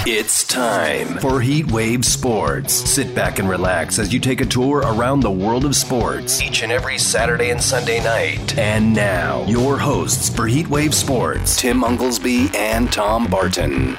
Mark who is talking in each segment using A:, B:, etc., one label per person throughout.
A: It's time for Heat Wave Sports. Sit back and relax as you take a tour around the world of sports each and every Saturday and Sunday night. And now, your hosts for Heat Wave Sports, Tim Unglesby and Tom Barton.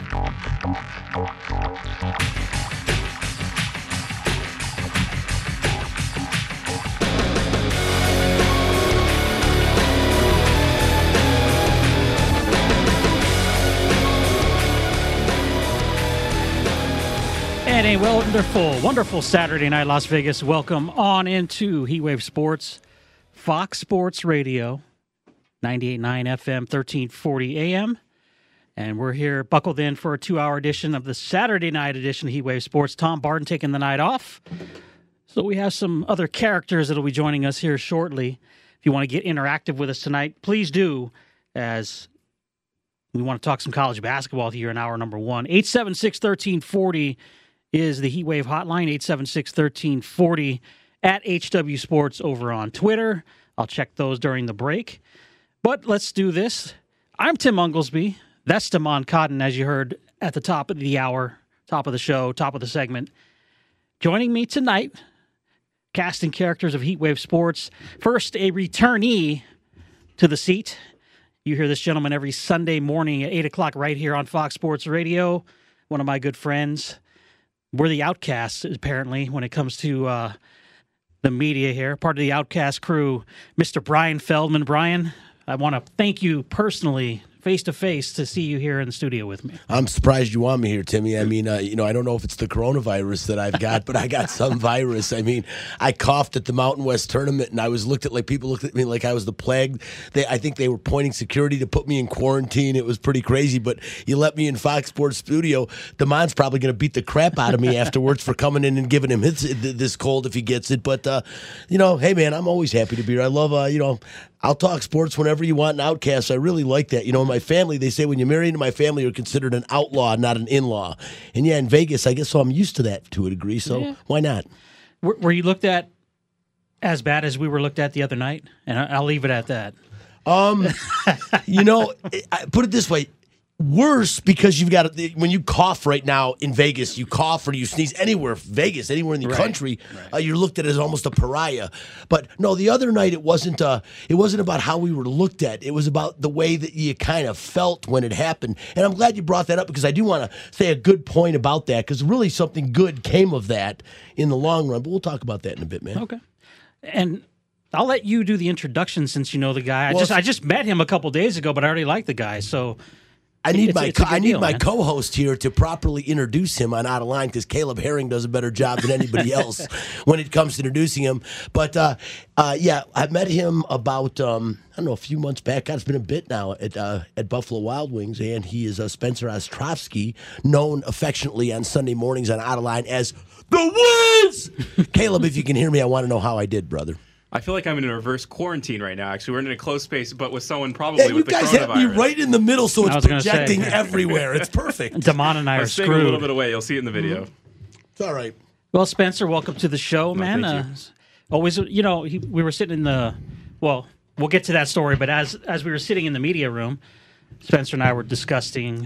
B: And a wonderful Saturday night, Las Vegas. Welcome on into Heatwave Sports, Fox Sports Radio, 98.9 FM, 1340 AM. And we're here buckled in for a 2-hour edition of the Saturday night edition of Heatwave Sports. Tom Barton taking the night off. So we have some other characters that will be joining us here shortly. If you want to get interactive with us tonight, please do, as we want to talk some college basketball here in hour number one. 876-1340 is the Heatwave hotline, 876-1340 at HW Sports over on Twitter. I'll check those during the break. But let's do this. I'm Tim Unglesby. That's Damon Cotton, as you heard at the top of the hour, top of the show, top of the segment. Joining me tonight, casting characters of Heatwave Sports. First, a returnee to the seat. You hear this gentleman every Sunday morning at 8 o'clock right here on Fox Sports Radio. One of my good friends. We're the outcasts, apparently, when it comes to the media here. Part of the outcast crew, Mr. Brian Feldman. Brian, I want to thank you personally, face-to-face, to see you here in the studio with me.
C: I'm surprised you want me here, Timmy. I mean, I don't know if it's the coronavirus that I've got, but I got some virus. I mean, I coughed at the Mountain West tournament, and I was people looked at me like I was the plague. I think they were pointing security to put me in quarantine. It was pretty crazy, but you let me in Fox Sports studio. Damon's probably going to beat the crap out of me afterwards for coming in and giving him this cold if he gets it. But, hey, man, I'm always happy to be here. I love, I'll talk sports whenever you want, an outcast. I really like that. In my family, they say when you marry into my family, you're considered an outlaw, not an in-law. And yeah, in Vegas, I guess so I'm used to that to a degree, so Why not?
B: Were you looked at as bad as we were looked at the other night? And I'll leave it at that.
C: Put it this way. Worse, because you've got when you cough right now in Vegas, you cough or you sneeze anywhere, anywhere in the country, you're looked at as almost a pariah. But no, the other night it wasn't about how we were looked at. It was about the way that you kind of felt when it happened. And I'm glad you brought that up because I do want to say a good point about that because really something good came of that in the long run. But we'll talk about that in a bit, man.
B: Okay. And I'll let you do the introduction since you know the guy. I just met him a couple days ago, but I already like the guy, so.
C: I need my co-host here to properly introduce him on Out of Line because Caleb Herring does a better job than anybody else when it comes to introducing him. But, I met him about, a few months back. God, it's been a bit now at Buffalo Wild Wings, and he is Spencer Ostrovsky, known affectionately on Sunday mornings on Out of Line as The Wiz! Caleb, if you can hear me, I want to know how I did, brother.
D: I feel like I'm in a reverse quarantine right now. Actually, we're in a closed space, but with someone probably with the coronavirus.
C: You guys have me right in the middle, so it's projecting everywhere. It's perfect.
B: Damon and I are
D: screwed.
B: Staying
D: a little bit away. You'll see it in the video.
C: It's all right.
B: Well, Spencer, welcome to the show, man.
D: Thank you.
B: Always, we were sitting in the. Well, we'll get to that story, but as we were sitting in the media room, Spencer and I were discussing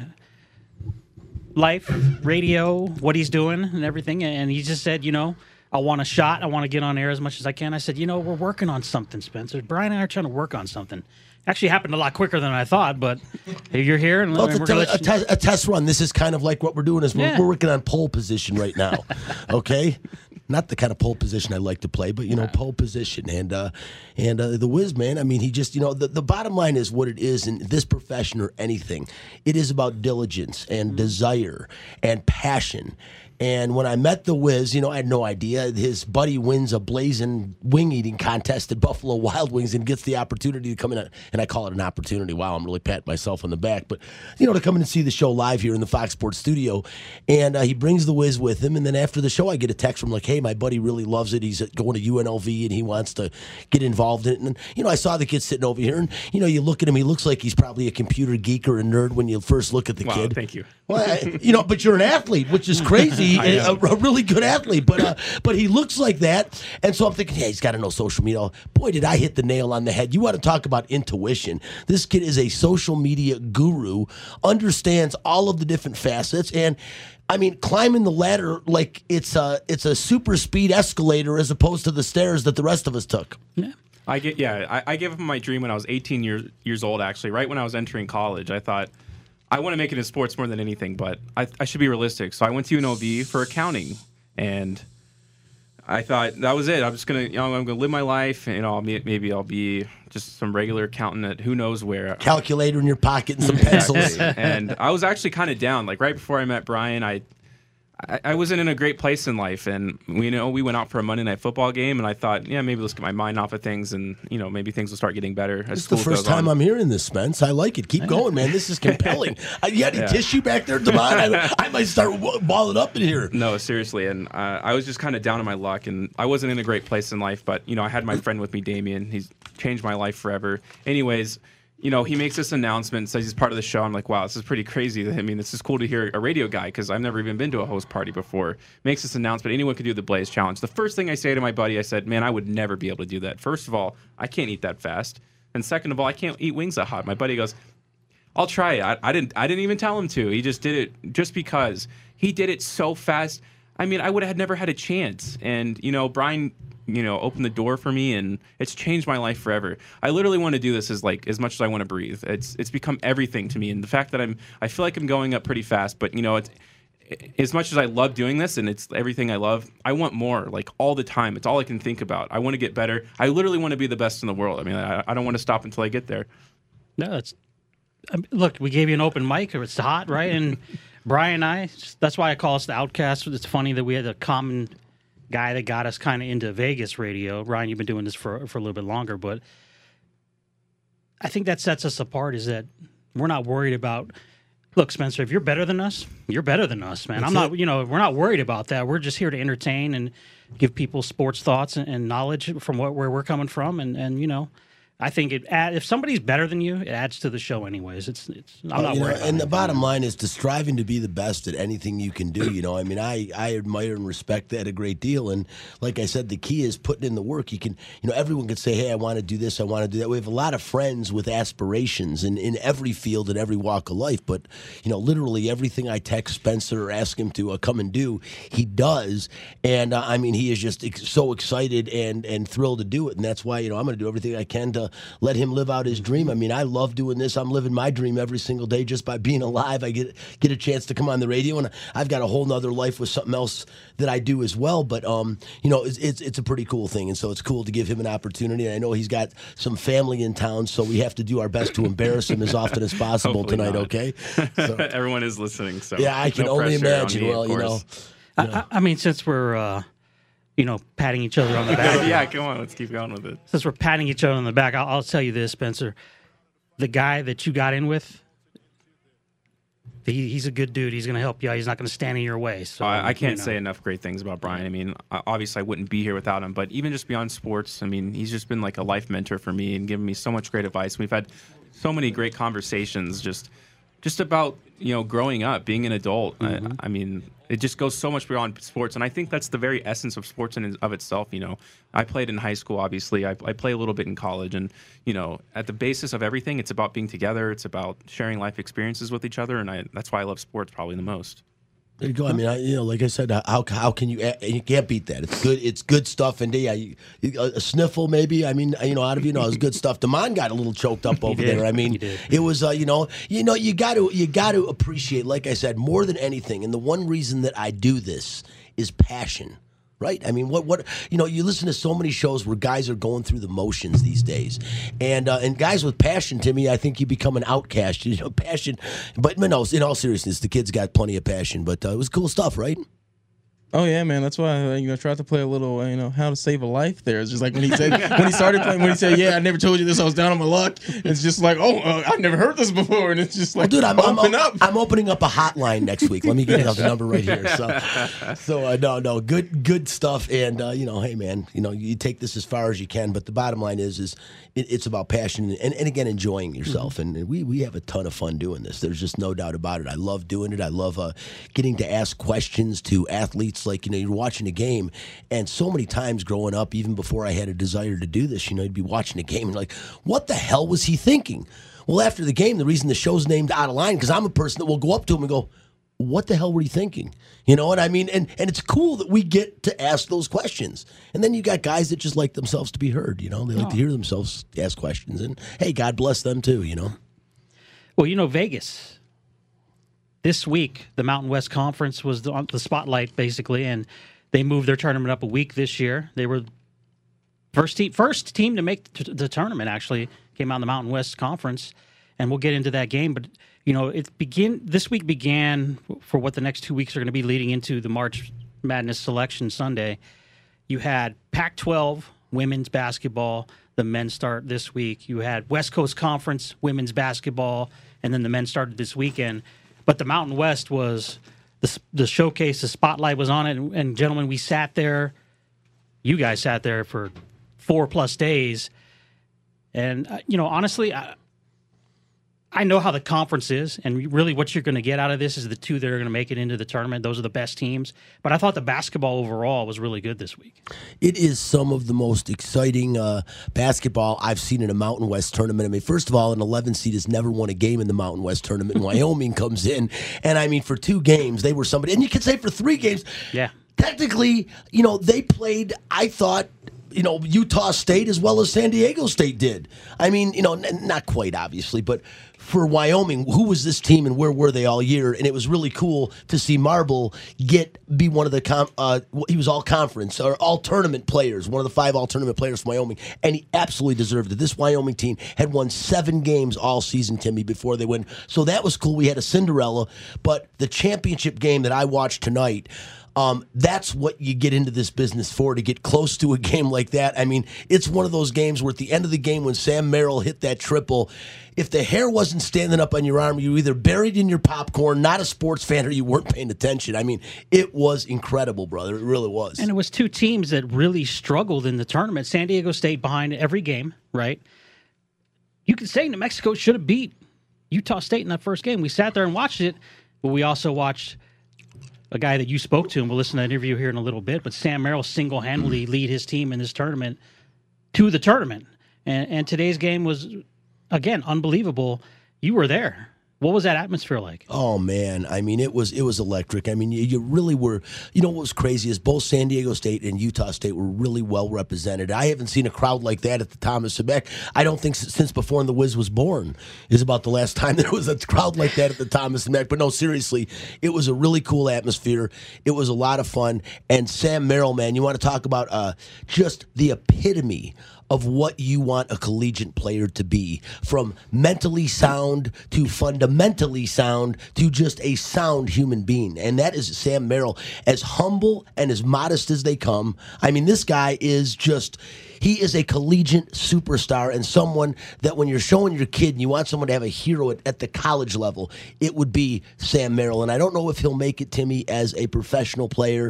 B: life, radio, what he's doing, and everything, and he just said, I want a shot. I want to get on air as much as I can. I said, we're working on something, Spencer. Brian and I are trying to work on something. Actually happened a lot quicker than I thought, but you're here. And
C: we're a test run. This is kind of like what we're doing. We're working on pole position right now, okay? Not the kind of pole position I like to play, but, pole position. And the Wiz, man, I mean, he just, the bottom line is what it is in this profession or anything. It is about diligence and desire and passion. And when I met the Wiz, I had no idea. His buddy wins a blazing wing eating contest at Buffalo Wild Wings and gets the opportunity to come in. And I call it an opportunity. Wow, I'm really patting myself on the back. But, to come in and see the show live here in the Fox Sports studio. And he brings the Wiz with him. And then after the show, I get a text from hey, my buddy really loves it. He's going to UNLV and he wants to get involved in it. And, I saw the kid sitting over here. And, you look at him, he looks like he's probably a computer geek or a nerd when you first look at the kid.
D: Thank you.
C: Well, but you're an athlete, which is crazy. actually a really good athlete, but he looks like that. And so I'm thinking, yeah, he's got to know social media. Boy, did I hit the nail on the head. You want to talk about intuition. This kid is a social media guru, understands all of the different facets, and I mean, climbing the ladder like it's a super speed escalator as opposed to the stairs that the rest of us took.
B: Yeah.
D: I gave him my dream when I was 18 years old, actually, right when I was entering college. I thought, I want to make it in sports more than anything, but I should be realistic. So I went to UNLV for accounting, and I thought that was it. I'm just going to, I'm going to live my life, and maybe I'll be just some regular accountant at who knows where.
C: Calculator in your pocket and some pencils.
D: And I was actually kind of down. Like right before I met Brian, I wasn't in a great place in life, and we went out for a Monday Night Football game, and I thought, yeah, maybe let's get my mind off of things, and maybe things will start getting better.
C: This is the first time I'm hearing this, Spence. I like it. Keep going, man. This is compelling. You had any tissue back there, Devon? I might start balling up in here.
D: No, seriously, and I was just kind of down on my luck, and I wasn't in a great place in life, but I had my friend with me, Damien. He's changed my life forever. Anyways. He makes this announcement, says he's part of the show. I'm like, wow, this is pretty crazy. I mean, this is cool to hear a radio guy because I've never even been to a host party before. Makes this announcement. Anyone could do the Blaze Challenge. The first thing I say to my buddy, I said, man, I would never be able to do that. First of all, I can't eat that fast. And second of all, I can't eat wings that hot. My buddy goes, I'll try it. I didn't even tell him to. He just did it just because. He did it so fast. I mean, I would have never had a chance. And, Brian opened the door for me, and it's changed my life forever. I literally want to do this as much as I want to breathe. It's become everything to me, and the fact that I feel like I'm going up pretty fast, but it's as much as I love doing this and it's everything I love, I want more, like all the time. It's all I can think about. I want to get better. I literally want to be the best in the world. I mean, I don't want to stop until I get there.
B: No, look, we gave you an open mic. It's hot, right? And Brian and I, that's why I call us the Outcasts. It's funny that we had a common guy that got us kind of into Vegas radio. Ryan, you've been doing this for a little bit longer, but I think that sets us apart is that we're not worried about, look, Spencer, if you're better than us, you're better than us, man. We're not worried about that. We're just here to entertain and give people sports thoughts and knowledge from where we're coming from. And I think if somebody's better than you, it adds to the show anyways. I'm not worried about
C: and
B: it.
C: the bottom line is to striving to be the best at anything you can do. I mean, I admire and respect that a great deal. And like I said, the key is putting in the work. You can, everyone can say, hey, I want to do this, I want to do that. We have a lot of friends with aspirations in every field and every walk of life. But, literally everything I text Spencer or ask him to come and do, he does. And, he is just so excited and thrilled to do it. And that's why, I'm going to do everything I can to let him live out his dream. I mean, I love doing this. I'm living my dream every single day just by being alive. I get a chance to come on the radio, and I've got a whole nother life with something else that I do as well. But it's a pretty cool thing, and so it's cool to give him an opportunity. And I know he's got some family in town, so we have to do our best to embarrass him as often as possible tonight.
D: Not.
C: Okay,
D: so. Everyone is listening, so
C: yeah, I can only imagine. Well,
B: I mean, since we're patting each other on the back.
D: Yeah, come on, let's keep going with it.
B: Since we're patting each other on the back, I'll tell you this, Spencer. The guy that you got in with, he's a good dude. He's going to help you out. He's not going to stand in your way. So
D: I can't say enough great things about Brian. I mean, obviously I wouldn't be here without him, but even just beyond sports, I mean, he's just been like a life mentor for me and given me so much great advice. We've had so many great conversations just about, growing up, being an adult.
B: Mm-hmm.
D: I mean, it just goes so much beyond sports, and I think that's the very essence of sports in of itself. I played in high school, obviously. I play a little bit in college, and at the basis of everything, it's about being together. It's about sharing life experiences with each other, and that's why I love sports probably the most.
C: There you go. I mean, like I said, how can you can't beat that? It's good. It's good stuff. And a sniffle maybe. I mean, out of it was good stuff. Damon got a little choked up over there. I mean, it was you got to appreciate. Like I said, more than anything, and the one reason that I do this is passion. Right? I mean, what you listen to so many shows where guys are going through the motions these days. And guys with passion, Timmy, I think you become an outcast. Passion. But no, in all seriousness, the kid's got plenty of passion. But it was cool stuff, right?
E: Oh yeah, man. That's why I tried to play a little, how to save a life. There, it's just like when he started playing, when he said, "Yeah, I never told you this. I was down on my luck." It's just like, I've never heard this before, and it's just like,
C: dude, I'm
E: I'm
C: opening up a hotline next week. Let me get the number right here. So no, good stuff. And hey man, you take this as far as you can, but the bottom line is it's about passion and again enjoying yourself. And we have a ton of fun doing this. There's just no doubt about it. I love doing it. I love getting to ask questions to athletes. Like, you're watching a game, and so many times growing up, even before I had a desire to do this, you'd be watching a game and like, what the hell was he thinking? Well, after the game, the reason the show's named Out of Line, because I'm a person that will go up to him and go, what the hell were you thinking? You know what I mean? And it's cool that we get to ask those questions. And then you got guys that just like themselves to be heard, They like to hear themselves ask questions. And, hey, God bless them too,
B: Well, Vegas. This week, the Mountain West Conference was the spotlight, basically, and they moved their tournament up a week this year. They were first team to make the tournament, actually, came out in the Mountain West Conference, and we'll get into that game. But, this week began for what the next 2 weeks are going to be leading into the March Madness Selection Sunday. You had Pac-12 women's basketball. The men start this week. You had West Coast Conference women's basketball, and then the men started this weekend. But the Mountain West was the showcase. The spotlight was on it. And gentlemen, we sat there. You guys sat there for 4+ days. And, honestly, I know how the conference is. And really what you're going to get out of this is the two that are going to make it into the tournament. Those are the best teams. But I thought the basketball overall was really good this week.
C: It is some of the most exciting basketball I've seen in a Mountain West tournament. I mean, first of all, an 11 seed has never won a game in the Mountain West tournament. Wyoming comes in, and I mean, for 2 games, they were somebody. And you could say for 3 games,
B: yeah.
C: Technically, they played, I thought, Utah State as well as San Diego State did. I mean, not quite, obviously, but for Wyoming, who was this team and where were they all year? And it was really cool to see Marble be one of the he was all conference or all tournament players, one of the 5 all tournament players from Wyoming, and he absolutely deserved it. This Wyoming team had won 7 games all season, Timmy, before they went. So that was cool. We had a Cinderella, but the championship game that I watched tonight. That's what you get into this business for, to get close to a game like that. I mean, it's one of those games where at the end of the game when Sam Merrill hit that triple, if the hair wasn't standing up on your arm, you were either buried in your popcorn, not a sports fan, or you weren't paying attention. I mean, it was incredible, brother. It really was.
B: And it was 2 teams that really struggled in the tournament. San Diego State behind every game, right? You could say New Mexico should have beat Utah State in that first game. We sat there and watched it, but we also watched a guy that you spoke to, and we'll listen to that interview here in a little bit, but Sam Merrill single-handedly lead his team in this tournament to the tournament. And today's game was, again, unbelievable. You were there. What was that atmosphere like?
C: Oh, man. I mean, it was electric. I mean, you really were. What was crazy is both San Diego State and Utah State were really well represented. I haven't seen a crowd like that at the Thomas Sebeck. I don't think since before the Wiz was born is about the last time there was a crowd like that at the Thomas Sebeck. But no, seriously, it was a really cool atmosphere. It was a lot of fun. And Sam Merrill, man, you want to talk about just the epitome of what you want a collegiate player to be, from mentally sound to fundamentally sound to just a sound human being. And that is Sam Merrill, as humble and as modest as they come. I mean, this guy is just, he is a collegiate superstar and someone that when you're showing your kid and you want someone to have a hero at the college level, it would be Sam Merrill. And I don't know if he'll make it, Timmy, as a professional player.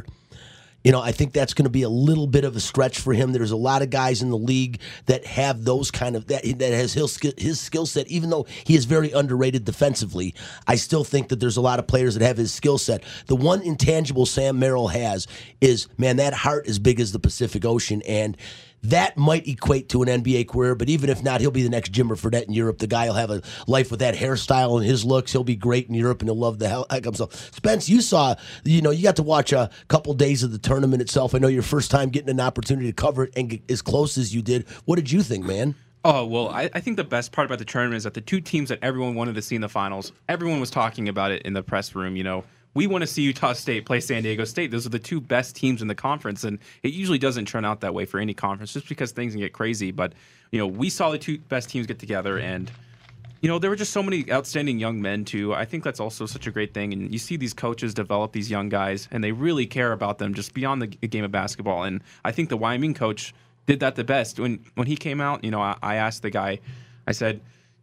C: I think that's going to be a little bit of a stretch for him. There's a lot of guys in the league that have those kind of that has his skill set. Even though he is very underrated defensively, I still think that there's a lot of players that have his skill set. The one intangible Sam Merrill has is, man, that heart as big as the Pacific Ocean, and that might equate to an NBA career, but even if not, he'll be the next Jimmer Fredette in Europe. The guy will have a life with that hairstyle and his looks. He'll be great in Europe, and he'll love the heck of himself. Spence, you saw, you got to watch a couple days of the tournament itself. I know your first time getting an opportunity to cover it and get as close as you did. What did you think, man?
D: Oh, well, I think the best part about the tournament is that the 2 teams that everyone wanted to see in the finals, everyone was talking about it in the press room, We want to see Utah State play San Diego State. Those are the 2 best teams in the conference, and it usually doesn't turn out that way for any conference just because things can get crazy. But, we saw the 2 best teams get together, and there were just so many outstanding young men, too. I think that's also such a great thing. And you see these coaches develop these young guys, and they really care about them just beyond the game of basketball. And I think the Wyoming coach did that the best. When he came out, I asked the guy, I said,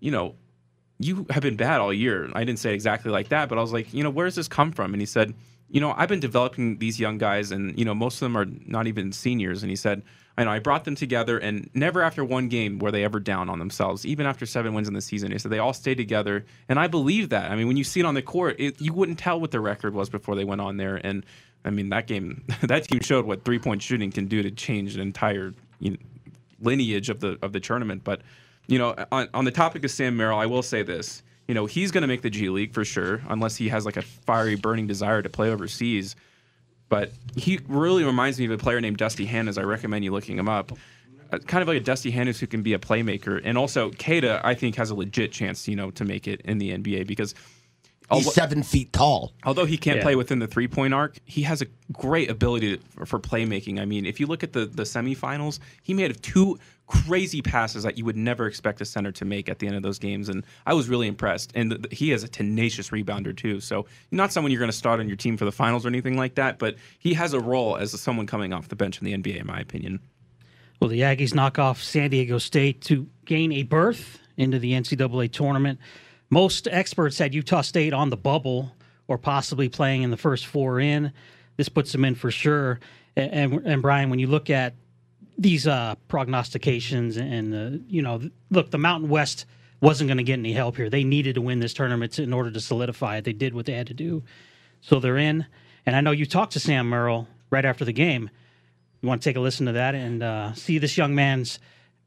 D: you have been bad all year. I didn't say it exactly like that, but I was like, where does this come from? And he said, I've been developing these young guys, and, most of them are not even seniors. And he said, I brought them together, and never after one game were they ever down on themselves, even after 7 wins in the season. He said they all stayed together, and I believe that. I mean, when you see it on the court, you wouldn't tell what the record was before they went on there. And, I mean, that team showed what three-point shooting can do to change an entire lineage of the tournament. But, on the topic of Sam Merrill, I will say this. He's going to make the G League for sure, unless he has like a fiery, burning desire to play overseas. But he really reminds me of a player named Dusty Hannes. I recommend you looking him up. Kind of like a Dusty Hannes who can be a playmaker. And also, Keita, I think, has a legit chance, to make it in the NBA because
C: he's 7 feet tall.
D: Although he can't play within the three-point arc, he has a great ability for playmaking. I mean, if you look at the semifinals, he made 2 crazy passes that you would never expect a center to make at the end of those games, and I was really impressed. And he is a tenacious rebounder too, so not someone you're going to start on your team for the finals or anything like that, but he has a role as someone coming off the bench in the NBA, in my opinion.
B: Well, the Aggies knock off San Diego State to gain a berth into the NCAA tournament. Most experts had Utah State on the bubble or possibly playing in the first 4 in. This puts them in for sure. And Brian, when you look at these prognostications and, look, the Mountain West wasn't going to get any help here. They needed to win this tournament in order to solidify it. They did what they had to do. So they're in. And I know you talked to Sam Merrill right after the game. You want to take a listen to that and see this young man's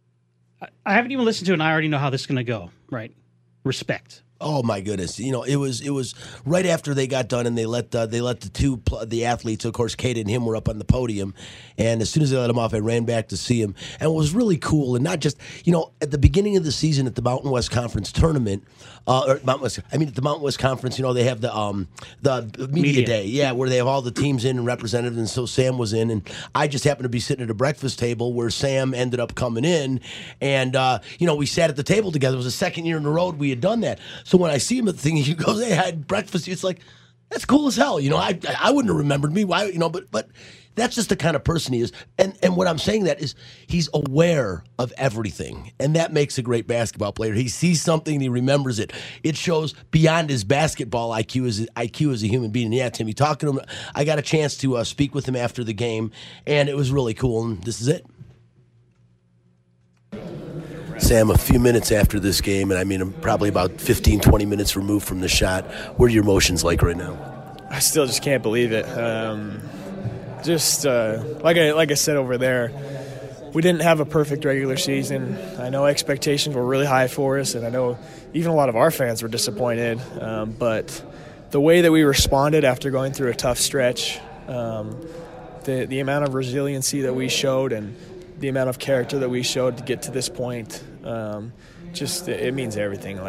B: – I haven't even listened to it, and I already know how this is going to go, right? Respect.
C: Oh my goodness! It was right after they got done, and they let the athletes, of course, Keita and him were up on the podium, and as soon as they let him off, I ran back to see him, and what was really cool, and not just at the beginning of the season at the Mountain West Conference tournament, at the Mountain West Conference, they have the media day, where they have all the teams in and representatives, and so Sam was in, and I just happened to be sitting at a breakfast table where Sam ended up coming in, and we sat at the table together. It was the second year in a row we had done that. So when I see him at the thing, he goes, "Hey, I had breakfast." It's like, that's cool as hell. I wouldn't have remembered me. Why? But that's just the kind of person he is. And what I'm saying that is he's aware of everything, and that makes a great basketball player. He sees something, he remembers it. It shows beyond his basketball IQ as a human being. And yeah, Timmy, talking to him, I got a chance to speak with him after the game, and it was really cool. And this is it. Sam, a few minutes after this game, and I'm probably about 15, 20 minutes removed from the shot, what are your emotions like right now?
F: I still just can't believe it. Like I said over there, we didn't have a perfect regular season. I know expectations were really high for us, and I know even a lot of our fans were disappointed. But the way that we responded after going through a tough stretch, the amount of resiliency that we showed and the amount of character that we showed to get to this point, it means everything.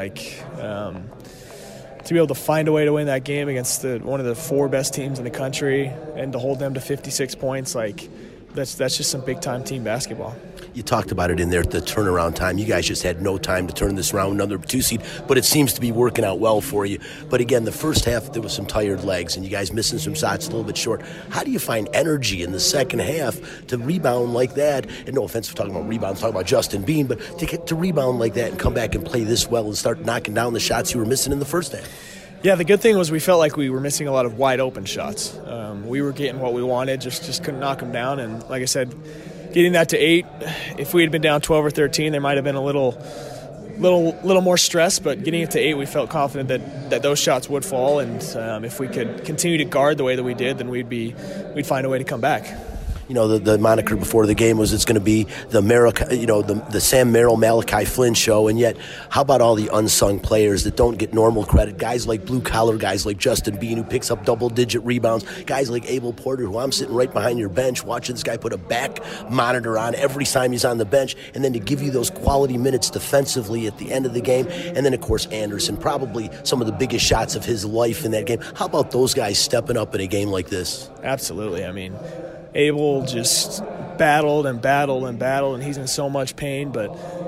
F: To be able to find a way to win that game against one of the 4 best teams in the country and to hold them to 56 points, that's just some big-time team basketball.
C: You talked about it in there at the turnaround time. You guys just had no time to turn this around, another 2 seed, but it seems to be working out well for you. But again, the first half, there was some tired legs, and you guys missing some shots a little bit short. How do you find energy in the second half to rebound like that? And no offense for talking about rebounds, talking about Justin Bean, but to get to rebound like that and come back and play this well and start knocking down the shots you were missing in the first half?
F: Yeah, the good thing was we felt like we were missing a lot of wide open shots. We were getting what we wanted, just couldn't knock them down. And like I said, getting that to 8, if we had been down 12 or 13, there might have been a little more stress. But getting it to 8, we felt confident that those shots would fall. And if we could continue to guard the way that we did, then we'd find a way to come back.
C: The moniker before the game was it's going to be the Sam Merrill, Malachi Flynn show, and yet how about all the unsung players that don't get normal credit? Guys like blue-collar guys like Justin Bean, who picks up double-digit rebounds. Guys like Abel Porter, who I'm sitting right behind your bench watching this guy put a back monitor on every time he's on the bench, and then to give you those quality minutes defensively at the end of the game. And then, of course, Anderson, probably some of the biggest shots of his life in that game. How about those guys stepping up in a game like this?
F: Absolutely. Abel just battled, and he's in so much pain, but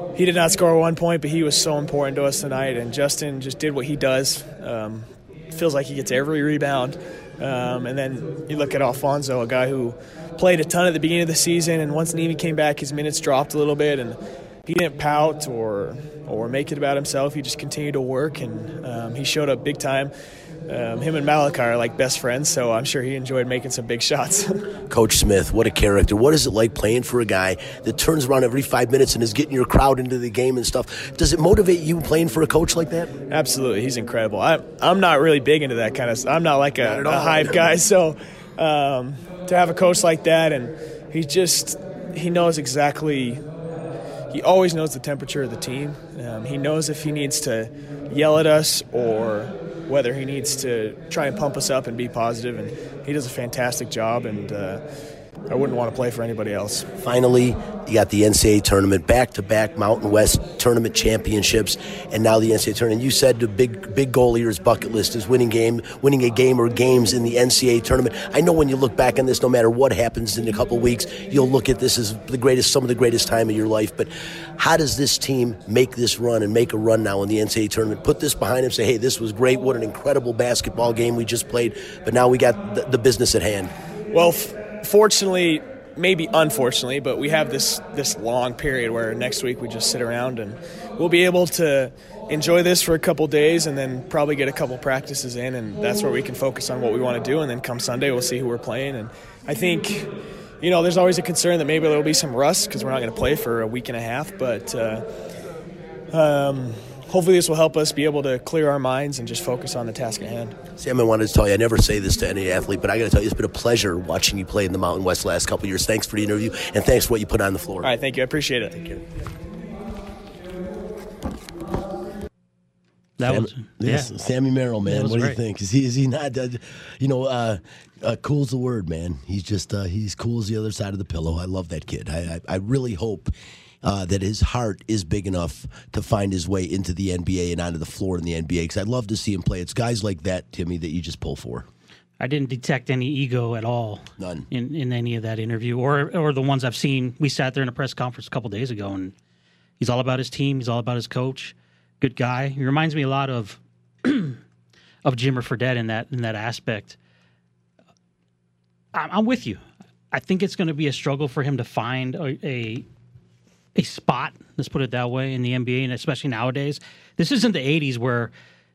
F: he did not score 1 point, but he was so important to us tonight. And Justin just did what he does. Feels like he gets every rebound. And then you look at Alfonso, a guy who played a ton at the beginning of the season, and once Nimi came back, his minutes dropped a little bit, and he didn't pout or make it about himself. He just continued to work, and he showed up big time. Him and Malachi are like best friends, so I'm sure he enjoyed making some big shots.
C: Coach Smith, what a character. What is it like playing for a guy that turns around every 5 minutes and is getting your crowd into the game and stuff? Does it motivate you playing for a coach like that?
F: Absolutely. He's incredible. I'm not really big into that kind of stuff. I'm not like a hype guy, so to have a coach like that, and he knows exactly – he always knows the temperature of the team. He knows if he needs to yell at us or whether he needs to try and pump us up and be positive, and he does a fantastic job, and I wouldn't want to play for anybody else.
C: Finally, you got the NCAA tournament, back-to-back Mountain West tournament championships, and now the NCAA tournament. You said the big goal of your bucket list is winning a game or games in the NCAA tournament. I know when you look back on this, no matter what happens in a couple of weeks, you'll look at this as some of the greatest time of your life. But how does this team make this run and make a run now in the NCAA tournament? Put this behind him, say, hey, this was great. What an incredible basketball game we just played. But now we got the business at hand.
F: Well, fortunately, maybe unfortunately, but we have this long period where next week we just sit around and we'll be able to enjoy this for a couple days and then probably get a couple practices in, and that's where we can focus on what we want to do, and then come Sunday we'll see who we're playing. And I think, there's always a concern that maybe there'll be some rust because we're not going to play for a week and a half, but hopefully this will help us be able to clear our minds and just focus on the task at hand.
C: Sam, I wanted to tell you, I never say this to any athlete, but I got to tell you, it's been a pleasure watching you play in the Mountain West the last couple of years. Thanks for the interview, and thanks for what you put on the floor.
F: All right, thank you. I appreciate it. Thank you.
C: Sammy Merrill, man. What do you think? Is he not? Cool's the word, man. He's just he's cool as the other side of the pillow. I love that kid. I really hope that his heart is big enough to find his way into the NBA and onto the floor in the NBA, because I'd love to see him play. It's guys like that, Timmy, that you just pull for.
B: I didn't detect any ego at all.
C: None.
B: In any of that interview or the ones I've seen. We sat there in a press conference a couple days ago, and he's all about his team. He's all about his coach. Good guy. He reminds me a lot of Jimmer Fredette in that aspect. I'm with you. I think it's going to be a struggle for him to find a spot, let's put it that way, in the NBA, and especially nowadays. This isn't the 80s where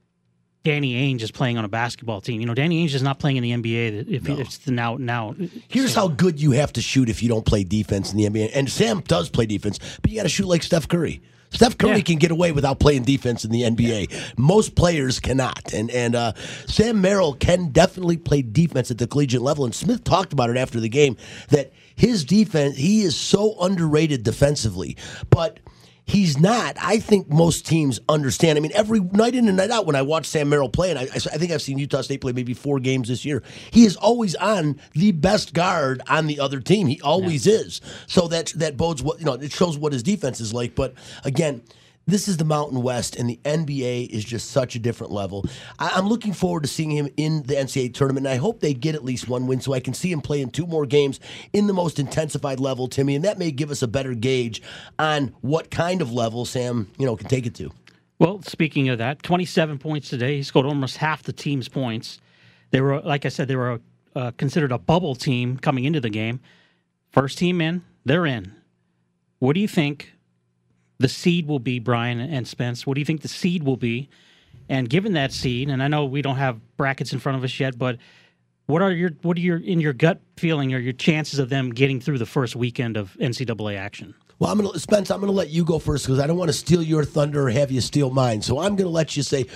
B: Danny Ainge is playing on a basketball team. Danny Ainge is not playing in the NBA. It's the now.
C: Here's how good you have to shoot if you don't play defense in the NBA. And Sam does play defense, but you got to shoot like Steph Curry. Steph Curry can get away without playing defense in the NBA. Most players cannot. And Sam Merrill can definitely play defense at the collegiate level. And Smith talked about it after the game, that his defense, he is so underrated defensively. But he's not. I think most teams understand. I mean, every night in and night out when I watch Sam Merrill play, and I think I've seen Utah State play maybe 4 games this year, he is always on the best guard on the other team. He always is. So that bodes what, it shows what his defense is like. But again, this is the Mountain West, and the NBA is just such a different level. I'm looking forward to seeing him in the NCAA tournament, and I hope they get at least one win so I can see him play in 2 more games in the most intensified level, Timmy, and that may give us a better gauge on what kind of level Sam, can take it to.
B: Well, speaking of that, 27 points today. He scored almost half the team's points. They were, like I said, they were considered a bubble team coming into the game. First team in, they're in. What do you think the seed will be, Brian and Spence? What do you think the seed will be? And given that seed, and I know we don't have brackets in front of us yet, but what are your in your gut feeling are your chances of them getting through the first weekend of NCAA action?
C: Well, Spence, I'm going to let you go first because I don't want to steal your thunder or have you steal mine. So I'm going to let you say,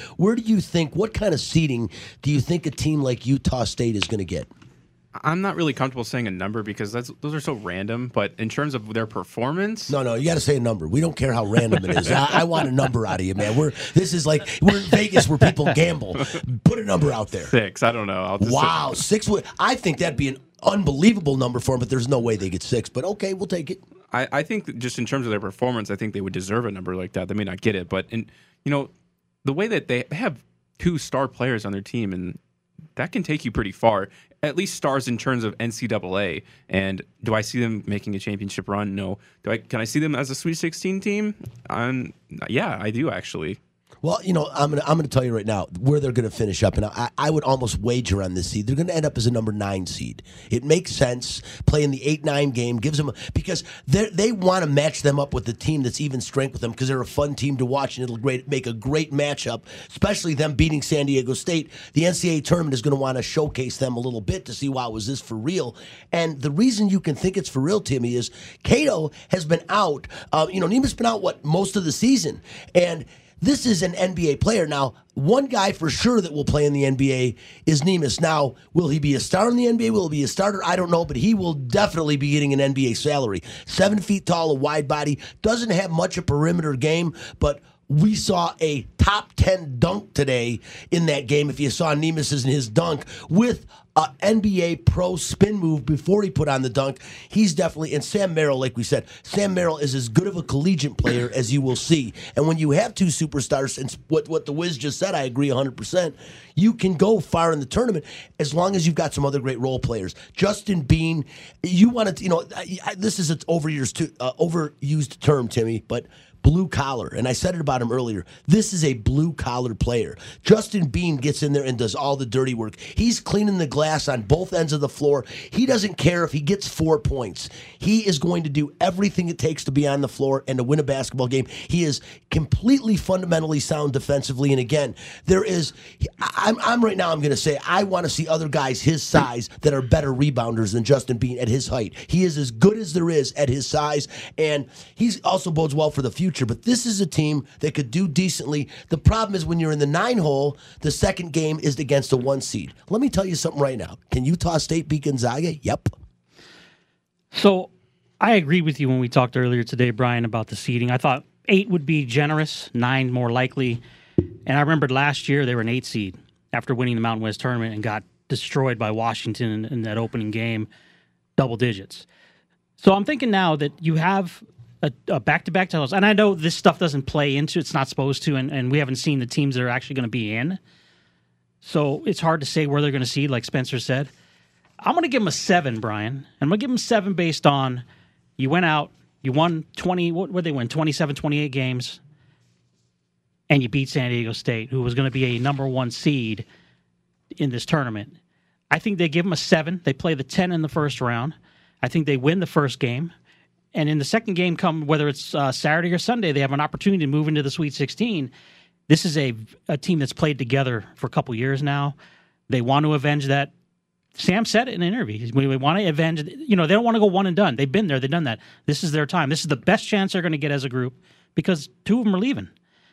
C: what kind of seeding do you think a team like Utah State is going to get?
D: I'm not really comfortable saying a number because those are so random. But in terms of their performance,
C: no, you got to say a number. We don't care how random it is. I want a number out of you, man. We're in Vegas where people gamble. Put a number out there.
D: 6. I don't know.
C: Wow, 6. I think that'd be an unbelievable number for them, but there's no way they get 6. But okay, we'll take it.
D: I think just in terms of their performance, I think they would deserve a number like that. They may not get it, but the way that they have 2 star players on their team, and that can take you pretty far. At least stars in terms of NCAA. And do I see them making a championship run? No. Can I see them as a Sweet 16 team? Yeah, I do actually.
C: Well, I'm gonna tell you right now where they're gonna finish up, and I would almost wager on this seed. They're gonna end up as a number 9 seed. It makes sense playing the 8-9 game gives them because they want to match them up with the team that's even strength with them because they're a fun team to watch and it'll make a great matchup. Especially them beating San Diego State. The NCAA tournament is going to want to showcase them a little bit to see, wow, was this for real? And the reason you can think it's for real, Timmy, is Cato has been out. Neiman's been out most of the season, and this is an NBA player. Now, one guy for sure that will play in the NBA is Nemus. Now, will he be a star in the NBA? Will he be a starter? I don't know, but he will definitely be getting an NBA salary. 7 feet tall, a wide body, doesn't have much a perimeter game, but we saw a top 10 dunk today in that game. If you saw Nemus in his dunk with an NBA pro spin move before he put on the dunk, he's definitely, and Sam Merrill, like we said, Sam Merrill is as good of a collegiate player as you will see. And when you have 2 superstars, and what the Wiz just said, I agree 100%, you can go far in the tournament as long as you've got some other great role players. Justin Bean, you want to, this is an overused term, Timmy, but blue collar, and I said it about him earlier. This is a blue collar player. Justin Bean gets in there and does all the dirty work. He's cleaning the glass on both ends of the floor. He doesn't care if he gets 4 points. He is going to do everything it takes to be on the floor and to win a basketball game. He is completely fundamentally sound defensively. And again, I'm right now, I'm going to say I want to see other guys his size that are better rebounders than Justin Bean at his height. He is as good as there is at his size, and he also bodes well for the future. But this is a team that could do decently. The problem is when you're in the 9 hole, the second game is against a 1 seed. Let me tell you something right now. Can Utah State beat Gonzaga? Yep.
B: So I agree with you when we talked earlier today, Brian, about the seeding. I thought 8 would be generous, 9 more likely. And I remembered last year they were an 8 seed after winning the Mountain West tournament and got destroyed by Washington in that opening game, double digits. So I'm thinking now that you have a back-to-back titles. And I know this stuff doesn't play into, it's not supposed to, and we haven't seen the teams that are actually going to be in. So it's hard to say where they're going to seed, like Spencer said. I'm going to give them a 7, Brian. I'm going to give them 7 based on you went out, you won 20, what did they win, 27, 28 games, and you beat San Diego State, who was going to be a number 1 seed in this tournament. I think they give them a 7. They play the 10 in the first round. I think they win the first game. And in the second game, whether it's Saturday or Sunday, they have an opportunity to move into the Sweet 16. This is a team that's played together for a couple years now. They want to avenge that. Sam said it in an interview. We want to avenge. They don't want to go one and done. They've been there. They've done that. This is their time. This is the best chance they're going to get as a group because 2 of them are leaving.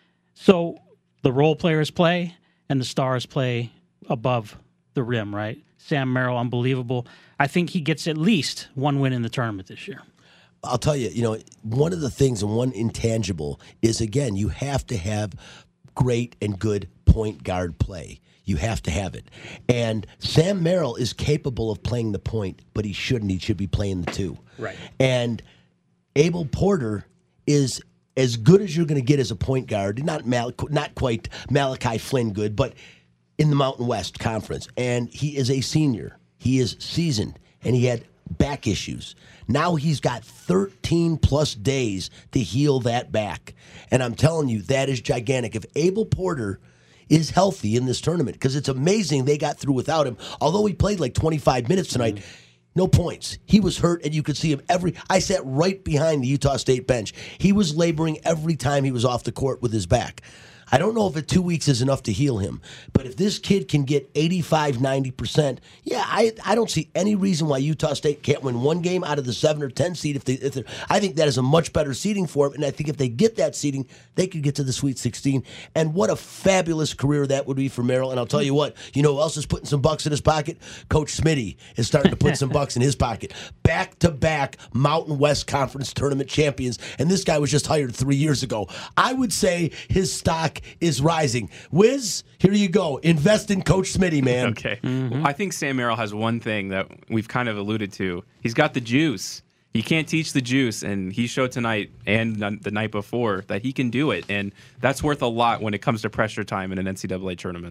B: So the role players play and the stars play above the rim, right? Sam Merrill, unbelievable. I think he gets at least 1 win in the tournament this year.
C: I'll tell you, one of the things and one intangible is, again, you have to have great and good point guard play. You have to have it. And Sam Merrill is capable of playing the point, but he shouldn't. He should be playing the 2.
B: Right.
C: And Abel Porter is as good as you're going to get as a point guard. Not quite Malachi Flynn good, but in the Mountain West Conference. And he is a senior. He is seasoned, and he had back issues. Now he's got 13 plus days to heal that back. And I'm telling you, that is gigantic. If Abel Porter is healthy in this tournament, because it's amazing they got through without him. Although he played like 25 minutes tonight, no points. He was hurt, and you could see him I sat right behind the Utah State bench. He was laboring every time he was off the court with his back. I don't know if 2 weeks is enough to heal him, but if this kid can get 85, 90%, I don't see any reason why Utah State can't win 1 game out of the 7 or 10 seed. I think that is a much better seeding for them, and I think if they get that seeding, they could get to the Sweet 16. And what a fabulous career that would be for Merrill. And I'll tell you what, who else is putting some bucks in his pocket? Coach Smitty is starting to put some bucks in his pocket. Back-to-back Mountain West Conference tournament champions, and this guy was just hired 3 years ago. I would say his stock is rising. Wiz, here you go. Invest in Coach Smitty, man.
D: Okay. Mm-hmm. Well, I think Sam Merrill has one thing that we've kind of alluded to. He's got the juice. He can't teach the juice, and he showed tonight and the night before that he can do it, and that's worth a lot when it comes to pressure time in an NCAA tournament.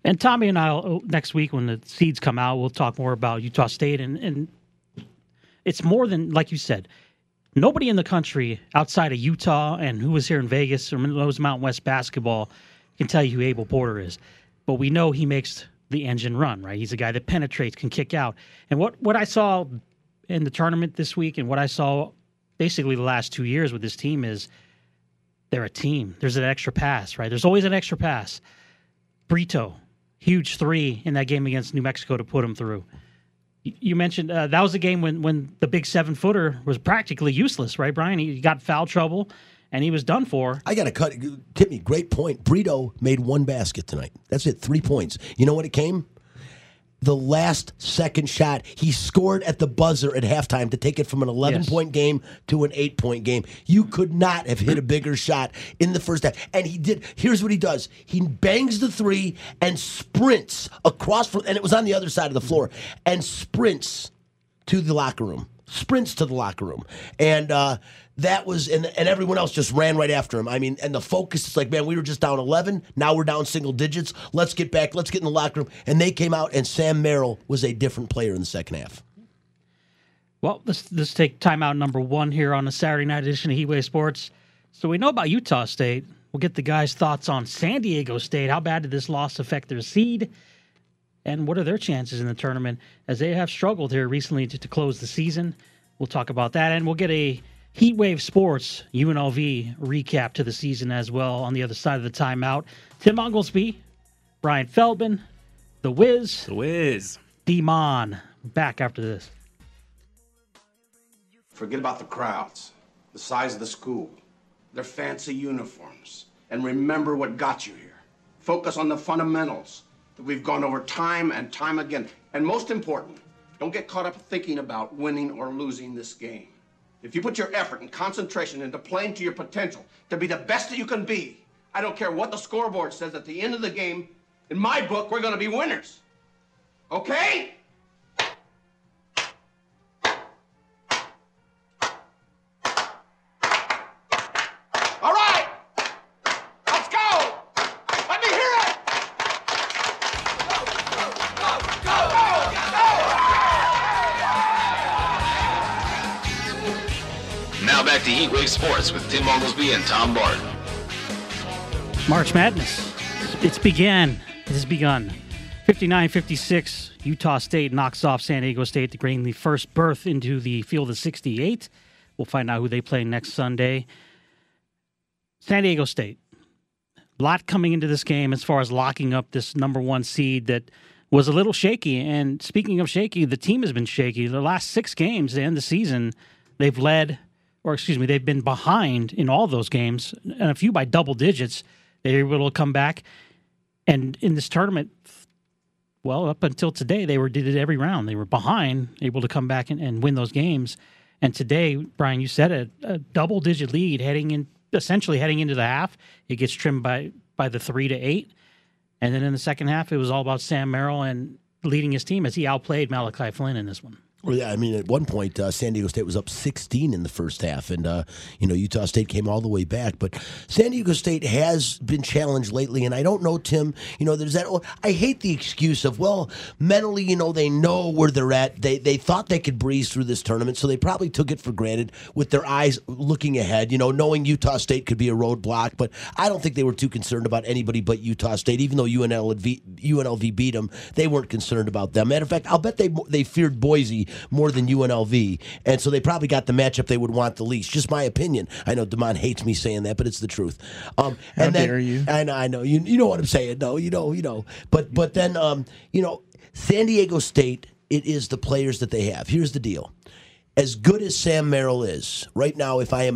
B: And Tommy and I, next week when the seeds come out, we'll talk more about Utah State. And it's more than, like you said, nobody in the country outside of Utah and who was here in Vegas or knows Mountain West basketball can tell you who Abel Porter is. But we know he makes the engine run, right? He's a guy that penetrates, can kick out. And what I saw in the tournament this week and what I saw basically the last 2 years with this team is they're a team. There's an extra pass, right? There's always an extra pass. Brito, huge three in that game against New Mexico to put him through. You mentioned that was a game when the big 7-footer was practically useless, right, Brian? He got foul trouble, and he was done for.
C: I got to cut. Timmy, great point. Brito made one basket tonight. That's it, 3 points. You know what it came? The last second shot. He scored at the buzzer at halftime to take it from an 11-point game to an 8-point game. You could not have hit a bigger shot in the first half. And he did. Here's what he does. He bangs the three and sprints across, and it was on the other side of the floor, and sprints to the locker room. And that was, and everyone else just ran right after him. I mean, and the focus is like, man, we were just down 11. Now we're down single digits. Let's get back. Let's get in the locker room. And they came out, and Sam Merrill was a different player in the second half.
B: Well, let's take timeout number 1 here on the Saturday night edition of Heatwave Sports. So we know about Utah State. We'll get the guys' thoughts on San Diego State. How bad did this loss affect their seed? And what are their chances in the tournament as they have struggled here recently to close the season? We'll talk about that, and we'll get a Heatwave Sports UNLV recap to the season as well on the other side of the timeout. Tim Oglesby, Brian Feldman, The Wiz, D-Mon, back after this.
G: Forget about the crowds, the size of the school, their fancy uniforms, and remember what got you here. Focus on the fundamentals that we've gone over time and time again. And most important, don't get caught up thinking about winning or losing this game. If you put your effort and concentration into playing to your potential, to be the best that you can be, I don't care what the scoreboard says at the end of the game, in my book, we're going to be winners. Okay? All right! Let's go! Let me hear it!
A: Now back to Heatwave Sports with Tim Oglesby and Tom Barton.
B: March Madness. It's begun. 59-56, Utah State knocks off San Diego State to gain the first berth into the field of 68. We'll find out who they play next Sunday. San Diego State. A lot coming into this game as far as locking up this number 1 seed that was a little shaky. And speaking of shaky, the team has been shaky. The last 6 games to end the season, they've been behind in all those games, and a few by double digits. They were able to come back. And in this tournament, well, up until today, they did it every round. They were behind, able to come back and win those games. And today, Brian, you said it, a double-digit lead essentially heading into the half. It gets trimmed by the 3-8. And then in the second half, it was all about Sam Merrill and leading his team as he outplayed Malachi Flynn in this one.
C: Well, yeah, I mean, at one point, San Diego State was up 16 in the first half, and, Utah State came all the way back. But San Diego State has been challenged lately, and I don't know, Tim, there's that. I hate the excuse of, well, mentally, they know where they're at. They thought they could breeze through this tournament, so they probably took it for granted with their eyes looking ahead, knowing Utah State could be a roadblock. But I don't think they were too concerned about anybody but Utah State. Even though UNLV beat them, they weren't concerned about them. Matter of fact, I'll bet they feared Boise more than UNLV, and so they probably got the matchup they would want the least. Just my opinion. I know DeMond hates me saying that, but it's the truth.
E: How dare you?
C: I know. You know what I'm saying. No, you know. But then, San Diego State, it is the players that they have. Here's the deal. As good as Sam Merrill is, right now, if I am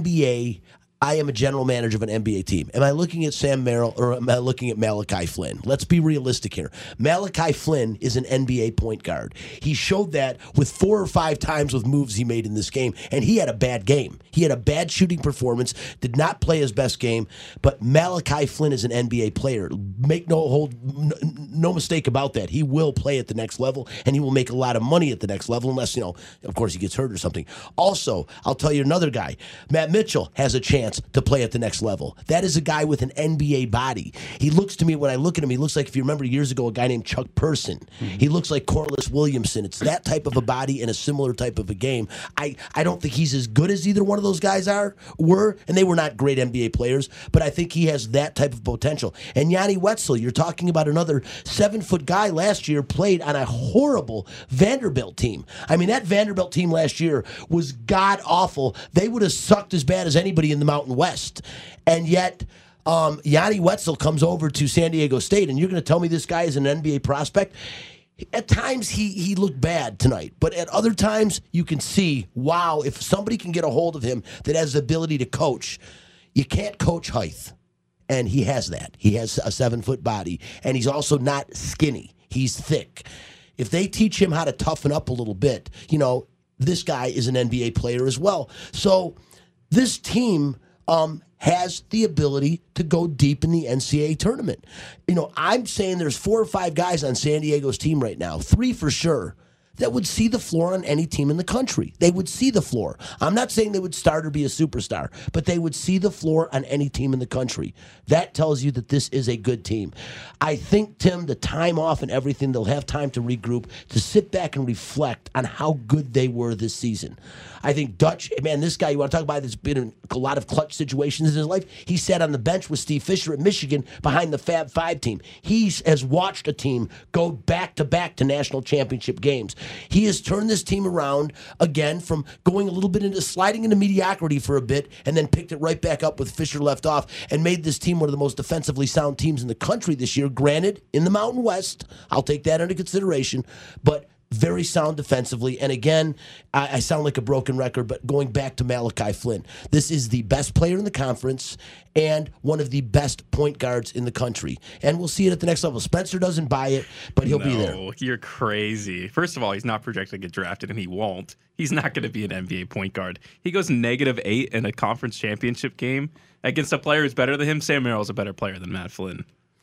C: I am a general manager of an NBA team. Am I looking at Sam Merrill or am I looking at Malachi Flynn? Let's be realistic here. Malachi Flynn is an NBA point guard. He showed that with 4 or 5 times with moves he made in this game, and he had a bad game. He had a bad shooting performance, did not play his best game, but Malachi Flynn is an NBA player. Make no mistake about that. He will play at the next level, and he will make a lot of money at the next level unless, of course, he gets hurt or something. Also, I'll tell you another guy. Matt Mitchell has a chance chance to play at the next level. That is a guy with an NBA body. He looks to me, when I look at him, he looks like, if you remember years ago, a guy named Chuck Person. He looks like Corliss Williamson. It's that type of a body and a similar type of a game. I don't think he's as good as either one of those guys were, and they were not great NBA players, but I think he has that type of potential. And Yanni Wetzel, you're talking about another 7-foot guy last year, played on a horrible Vanderbilt team. I mean, that Vanderbilt team last year was god-awful. They would have sucked as bad as anybody in the Mountain West. And yet, Yanni Wetzel comes over to San Diego State, and you're going to tell me this guy is an NBA prospect? At times, he looked bad tonight, but at other times, you can see, wow, if somebody can get a hold of him that has the ability to coach, you can't coach height. And he has that. He has a 7-foot body, and he's also not skinny. He's thick. If they teach him how to toughen up a little bit, this guy is an NBA player as well. So this team has the ability to go deep in the NCAA tournament. I'm saying there's 4 or 5 guys on San Diego's team right now, 3 for sure, that would see the floor on any team in the country. They would see the floor. I'm not saying they would start or be a superstar, but they would see the floor on any team in the country. That tells you that this is a good team. I think, Tim, the time off and everything, they'll have time to regroup, to sit back and reflect on how good they were this season. I think Dutch, man, this guy, you want to talk about, that's been in a lot of clutch situations in his life. He sat on the bench with Steve Fisher at Michigan behind the Fab Five team. He has watched a team go back-to-back to national championship games. He has turned this team around again from going a little bit into sliding into mediocrity for a bit, and then picked it right back up with Fisher left off, and made this team one of the most defensively sound teams in the country this year. Granted, in the Mountain West, I'll take that into consideration, but very sound defensively. And again, I sound like a broken record, but going back to Malachi Flynn, this is the best player in the conference and one of the best point guards in the country. And we'll see it at the next level. Spencer doesn't buy it, but he'll be there.
D: No, you're crazy. First of all, he's not projected to get drafted, and he won't. He's not going to be an NBA point guard. He goes -8 in a conference championship game against a player who's better than him. Sam Merrill's a better player than Matt Flynn.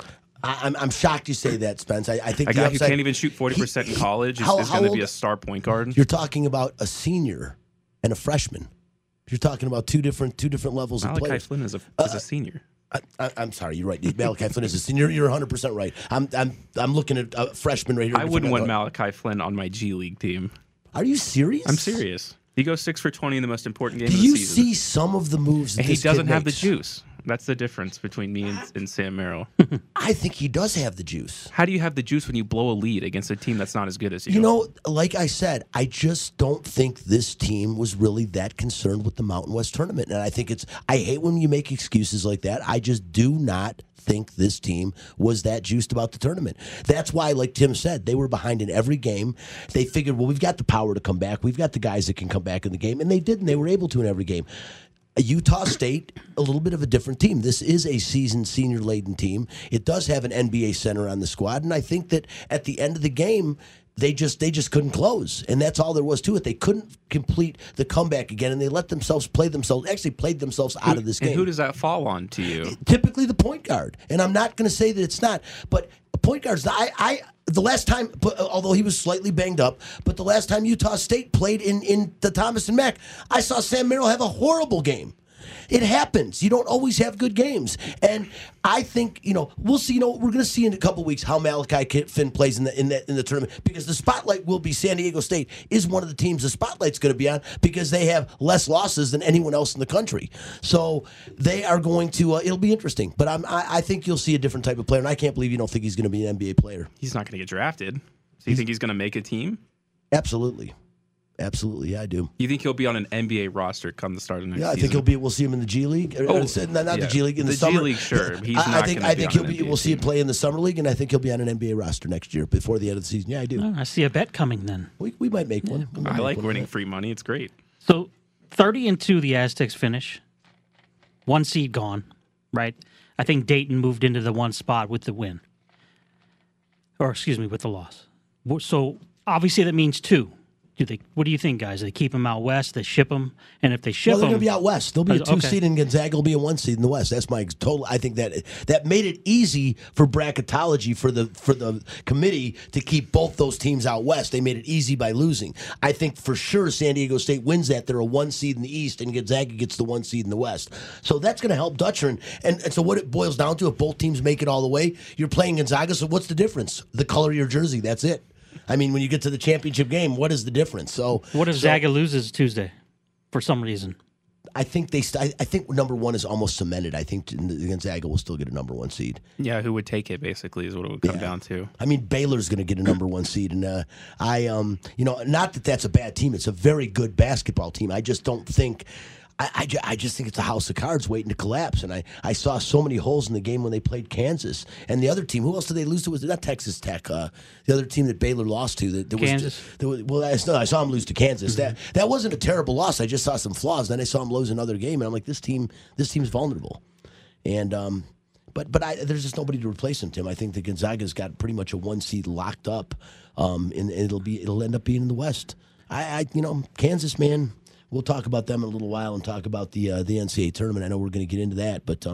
C: I'm shocked you say that, Spence. I think
D: a guy who can't even shoot 40% in college is going to be a star point guard.
C: You're talking about a senior and a freshman. You're talking about two different levels of players.
D: Malachi Flynn is a senior.
C: I'm sorry, you're right. Malachi Flynn is a senior. You're 100% right. I'm looking at a freshman right here.
D: I wouldn't want Malachi Flynn on my G League team.
C: Are you serious?
D: I'm serious. He goes 6 for 20 in the most important game of the
C: season.
D: Do you
C: see some of the moves that
D: he doesn't have the juice? That's the difference between me and Sam Merrill.
C: I think he does have the juice.
D: How do you have the juice when you blow a lead against a team that's not as good as you?
C: Like I said, I just don't think this team was really that concerned with the Mountain West tournament. And I think I hate when you make excuses like that. I just do not think this team was that juiced about the tournament. That's why, like Tim said, they were behind in every game. They figured, well, we've got the power to come back. We've got the guys that can come back in the game. And they did, and they were able to in every game. Utah State, a little bit of a different team. This is a seasoned, senior-laden team. It does have an NBA center on the squad, and I think that at the end of the game, they just couldn't close, and that's all there was to it. They couldn't complete the comeback again, and they played themselves out of this game.
D: And who does that fall on to you?
C: Typically the point guard, and I'm not going to say that it's not, but point guards, the last time, although he was slightly banged up, but the last time Utah State played in the Thomas and Mack, I saw Sam Merrill have a horrible game. It happens. You don't always have good games. And I think, we'll see, we're going to see in a couple weeks how Malachi Flynn plays in the tournament, because the spotlight will be San Diego State is one of the teams the spotlight's going to be on, because they have less losses than anyone else in the country. So they are going to, it'll be interesting. But I think you'll see a different type of player, and I can't believe you don't think he's going to be an NBA player.
D: He's not going to get drafted. So you think he's going to make a team?
C: Absolutely. Absolutely, yeah, I do.
D: You think he'll be on an NBA roster come the start of next season?
C: Yeah, I think he'll be. We'll see him in the G League. The G League in the summer.
D: G League, sure. He's
C: I think we'll see him play in the summer league, and I think he'll be on an NBA roster next year before the end of the season. Yeah, I do.
B: Oh, I see a bet coming then.
C: We might make one.
D: I like winning free money. It's great.
B: So 30-2, the Aztecs finish. 1 seed gone, right? I think Dayton moved into the 1 spot with the win, with the loss. So obviously that means 2. What do you think, guys? They keep them out west. They ship them, and if they ship
C: Well, they're
B: them,
C: going to be out west. They'll be a 2 seed, and Gonzaga will be a 1 seed in the West. That's my total. I think that made it easy for bracketology for the committee to keep both those teams out west. They made it easy by losing. I think for sure San Diego State wins that. They're a 1 seed in the East, and Gonzaga gets the 1 seed in the West. So that's going to help Dutcher. And so what it boils down to, if both teams make it all the way, you're playing Gonzaga. So what's the difference? The color of your jersey. That's it. I mean, when you get to the championship game, what is the difference? So,
B: what if Zaga loses Tuesday for some reason?
C: I think I think number 1 is almost cemented. I think Gonzaga will still get a number 1 seed.
D: Yeah, who would take it? Basically, is what it would come down to.
C: I mean, Baylor's going to get a number 1 seed, and not that that's a bad team. It's a very good basketball team. I just don't think. I just think it's a house of cards waiting to collapse. And I saw so many holes in the game when they played Kansas. And the other team, who else did they lose to? Was it not Texas Tech? The other team that Baylor lost to.
B: Kansas.
C: I saw them lose to Kansas. That wasn't a terrible loss. I just saw some flaws. Then I saw them lose another game, and I'm like, this team's vulnerable. And but there's just nobody to replace him, Tim. I think that Gonzaga's got pretty much a 1 seed locked up, and it'll end up being in the West. Kansas, man. We'll talk about them in a little while and talk about the NCAA tournament. I know we're going to get into that, but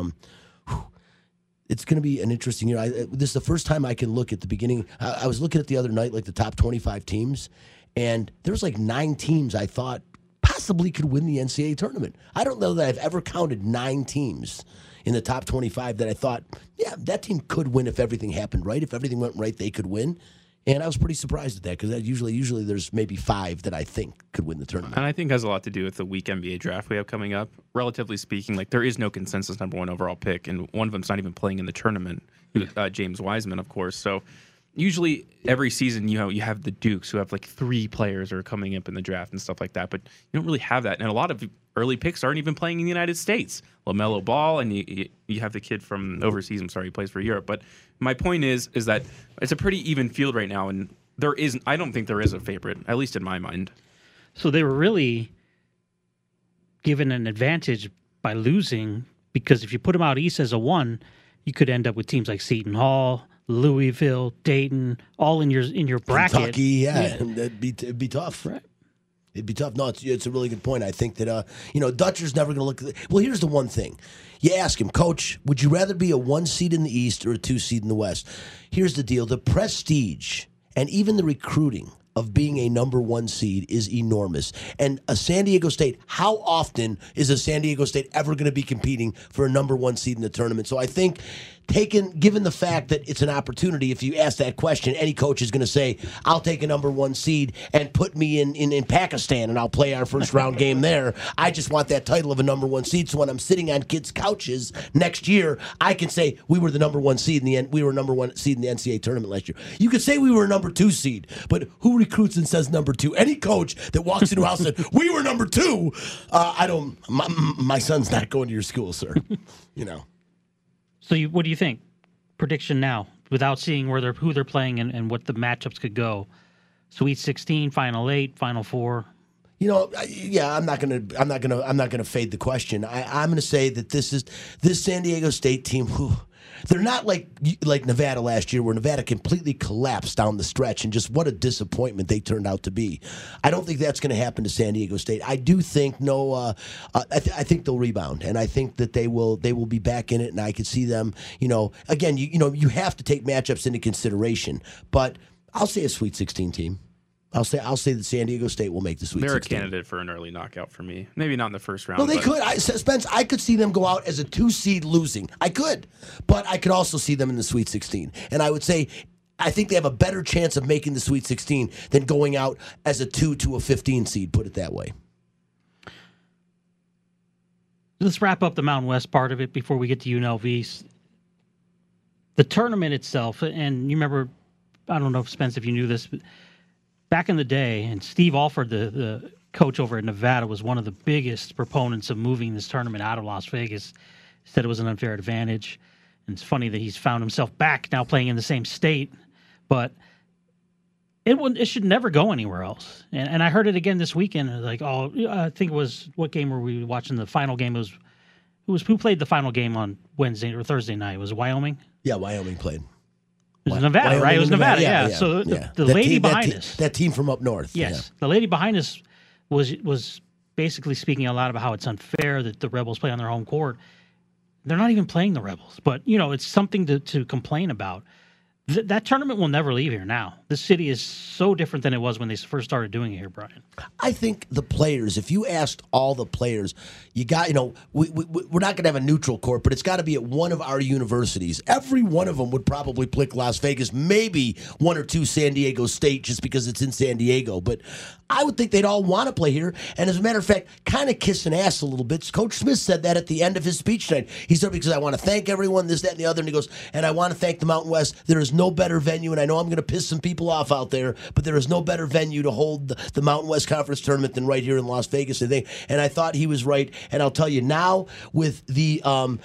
C: it's going to be an interesting year. This is the first time I can look at the beginning. I was looking at the other night, like the top 25 teams, and there was like 9 teams I thought possibly could win the NCAA tournament. I don't know that I've ever counted 9 teams in the top 25 that I thought, yeah, that team could win if everything happened right. If everything went right, they could win. And I was pretty surprised at that because usually there's maybe 5 that I think could win the tournament.
D: And I think it has a lot to do with the weak NBA draft we have coming up. Relatively speaking, like there is no consensus number 1 overall pick, and one of them's not even playing in the tournament. James Wiseman, of course. So usually every season, you have the Dukes who have like 3 players who are coming up in the draft and stuff like that, but you don't really have that. And a lot of early picks aren't even playing in the United States. LaMelo Ball, and you have the kid from overseas. I'm sorry, he plays for Europe. But my point is that it's a pretty even field right now, and I don't think there is a favorite, at least in my mind.
B: So they were really given an advantage by losing, because if you put them out east as a 1, you could end up with teams like Seton Hall, Louisville, Dayton, all in your bracket.
C: Kentucky, yeah. It'd be tough.
B: Right.
C: It'd be tough. No, it's a really good point. I think that Dutcher's never going to look at it. Well, here's the one thing. You ask him, Coach, would you rather be a 1 seed in the East or a 2 seed in the West? Here's the deal. The prestige and even the recruiting of being a number 1 seed is enormous. And a San Diego State, how often is a San Diego State ever going to be competing for a number 1 seed in the tournament? So I think given the fact that it's an opportunity, if you ask that question, any coach is going to say, I'll take a number 1 seed and put me in Pakistan and I'll play our first round game there. I just want that title of a number 1 seed. So when I'm sitting on kids' couches next year, I can say we were the number 1 seed in the end. We were number 1 seed in the NCAA tournament last year. You could say we were a number 2 seed, but who recruits and says number 2? Any coach that walks into a house and said, we were number 2, my son's not going to your school, sir.
B: So what do you think? Prediction now, without seeing who they're playing and what the matchups could go. Sweet 16, Final 8, Final 4.
C: I'm not gonna fade the question. I'm gonna say that this San Diego State team. They're not like Nevada last year, where Nevada completely collapsed down the stretch, and just what a disappointment they turned out to be. I don't think that's going to happen to San Diego State. I do think I think they'll rebound, and I think that they will be back in it, and I could see them. Again, you have to take matchups into consideration, but I'll say a Sweet 16 team. I'll say that San Diego State will make the Sweet 16.
D: They're a candidate for an early knockout for me. Maybe not in the first round.
C: No, they could. Spence, I could see them go out as a 2 seed losing. I could. But I could also see them in the Sweet 16. And I would say I think they have a better chance of making the Sweet 16 than going out as a 2 to a 15 seed, put it that way.
B: Let's wrap up the Mountain West part of it before we get to UNLV. The tournament itself, and you remember, I don't know, Spence, if you knew this, but back in the day, and Steve Alford, the coach over at Nevada, was one of the biggest proponents of moving this tournament out of Las Vegas. He said it was an unfair advantage. And it's funny that he's found himself back now playing in the same state, but it should never go anywhere else. And I heard it again this weekend. Like, I think it was, what game were we watching? The final game who played the final game on Wednesday or Thursday night? Was it Wyoming?
C: Yeah, Wyoming played.
B: It was Nevada,
C: Wyoming
B: right? It was
C: and
B: Nevada, yeah. So the
C: That
B: lady
C: team,
B: behind us.
C: that team from up north.
B: Yes. The lady behind us was basically speaking a lot about how it's unfair that the Rebels play on their home court. They're not even playing the Rebels, but it's something to complain about. That tournament will never leave here now. This city is so different than it was when they first started doing it here, Brian.
C: I think the players, if you asked all the players, we're not going to have a neutral court, but it's got to be at one of our universities. Every one of them would probably pick Las Vegas, maybe one or two San Diego State just because it's in San Diego. But I would think they'd all want to play here. And as a matter of fact, kind of kissing ass a little bit. Coach Smith said that at the end of his speech tonight. He said, because I want to thank everyone, this, that, and the other. And he goes, and I want to thank the Mountain West. There is no better venue, and I know I'm going to piss some people off out there, but there is no better venue to hold the Mountain West Conference tournament than right here in Las Vegas. And I thought he was right. And I'll tell you now, with the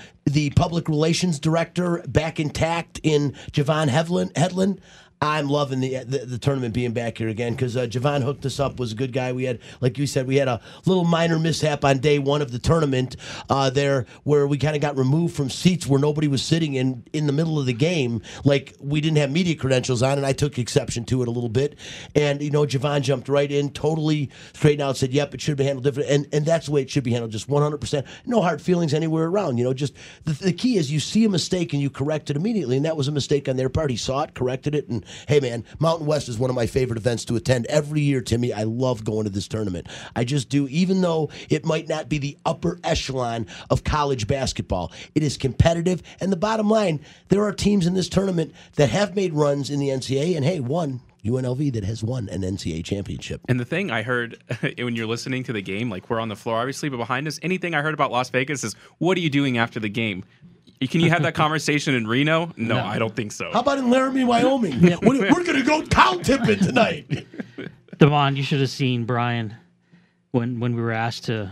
C: public relations director back intact in Javon Hedlund, I'm loving the tournament being back here again because Javon hooked us up, was a good guy. We had, like you said, we had a little minor mishap on day one of the tournament there where we kind of got removed from seats where nobody was sitting in the middle of the game. Like we didn't have media credentials on, and I took exception to it a little bit. And, Javon jumped right in, totally straightened out, said, yep, it should be handled different. And that's the way it should be handled, just 100%. No hard feelings anywhere around. Just the key is you see a mistake and you correct it immediately. And that was a mistake on their part. He saw it, corrected it, and hey, man, Mountain West is one of my favorite events to attend every year, Timmy. I love going to this tournament. I just do, even though it might not be the upper echelon of college basketball. It is competitive, and the bottom line, there are teams in this tournament that have made runs in the NCAA, and hey, one UNLV that has won an NCAA championship.
D: And the thing I heard when you're listening to the game, like we're on the floor, obviously, but behind us, anything I heard about Las Vegas is, what are you doing after the game? Can you have that conversation in Reno? No, I don't think so.
C: How about in Laramie, Wyoming? We're going to go cow tipping tonight.
B: Devon, you should have seen Brian when we were asked to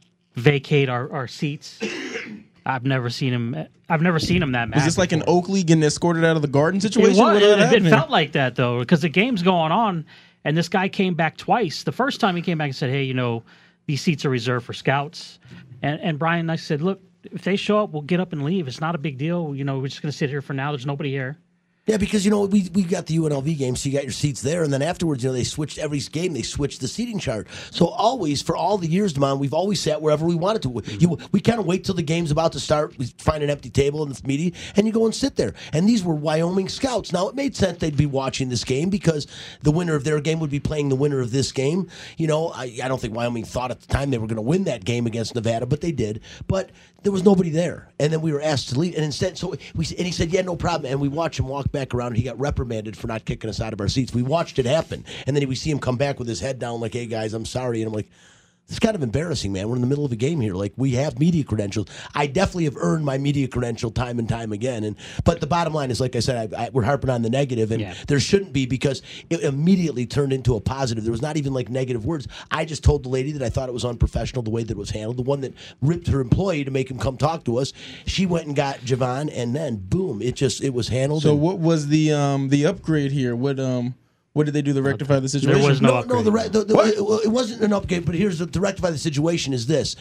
B: vacate our seats. I've never seen him that mad.
E: Was this like an Oakley getting escorted out of the Garden situation?
B: It felt like that, though, because the game's going on, and this guy came back twice. The first time he came back and said, hey, these seats are reserved for scouts. And Brian and I said, look, if they show up, we'll get up and leave. It's not a big deal. We're just going to sit here for now. There's nobody here.
C: Yeah, because, we got the UNLV game, so you got your seats there, and then afterwards, they switched every game. They switched the seating chart. So always, for all the years, Demond, we've always sat wherever we wanted to. We kind of wait till the game's about to start. We find an empty table in the media, and you go and sit there. And these were Wyoming scouts. Now, it made sense they'd be watching this game because the winner of their game would be playing the winner of this game. I don't think Wyoming thought at the time they were going to win that game against Nevada, but they did. But there was nobody there. And then we were asked to leave. And instead, he said, yeah, no problem. And we watched him walk back around, and he got reprimanded for not kicking us out of our seats. We watched it happen. And then we see him come back with his head down like, hey, guys, I'm sorry. And I'm like, it's kind of embarrassing, man. We're in the middle of a game here. Like, we have media credentials. I definitely have earned my media credential time and time again. But the bottom line is, like I said, we're harping on the negative, and there shouldn't be because it immediately turned into a positive. There was not even, negative words. I just told the lady that I thought it was unprofessional the way that it was handled. The one that ripped her employee to make him come talk to us, she went and got Javon, and then, boom, it was handled.
E: So what was the upgrade here? What did they do to rectify the situation?
B: There was no upgrade.
C: It wasn't an upgrade, but here's to rectify the situation is this,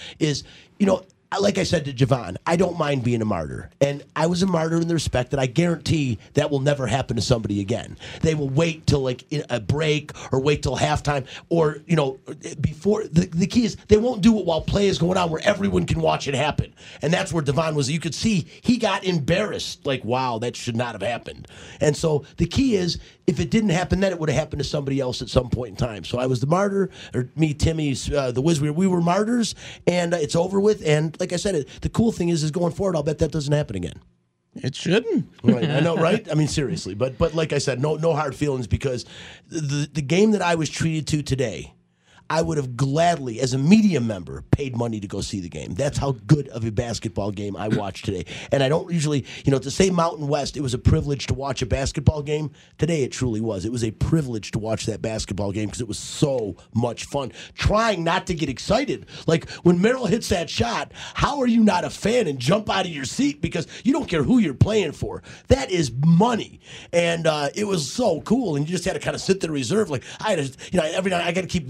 C: like I said to Javon, I don't mind being a martyr. And I was a martyr in the respect that I guarantee that will never happen to somebody again. They will wait till a break or wait till halftime or, before. The key is they won't do it while play is going on where everyone can watch it happen. And that's where Devon was. You could see he got embarrassed. Like, wow, that should not have happened. And so the key is if it didn't happen then, it would have happened to somebody else at some point in time. So I was the martyr, or me, Timmy, the Wiz. We were martyrs, and it's over with. And like I said, the cool thing is going forward, I'll bet that doesn't happen again.
E: It shouldn't.
C: Right, I know, right? I mean, seriously. But like I said, no hard feelings because the game that I was treated to today, I would have gladly, as a media member, paid money to go see the game. That's how good of a basketball game I watched today. And I don't usually, to say Mountain West, it was a privilege to watch a basketball game. Today it truly was. It was a privilege to watch that basketball game because it was so much fun. Trying not to get excited. Like when Merrill hits that shot, how are you not a fan and jump out of your seat because you don't care who you're playing for? That is money. And it was so cool. And you just had to kind of sit there reserve. Like, every night I got to keep whacking